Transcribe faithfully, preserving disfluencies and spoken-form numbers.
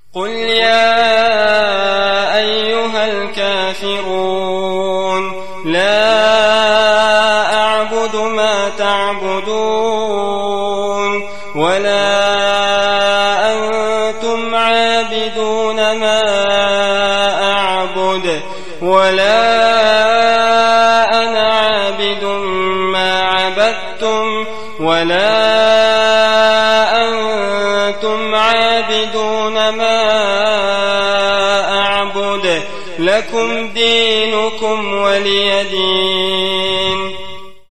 قل يا أيها الكافرون لا أعبد ما تعبدون ولا أنتم عابدون ما أعبد ولا أنا عابد ما عبدتم ولا أنتم عابدون ما أعبد لكم دين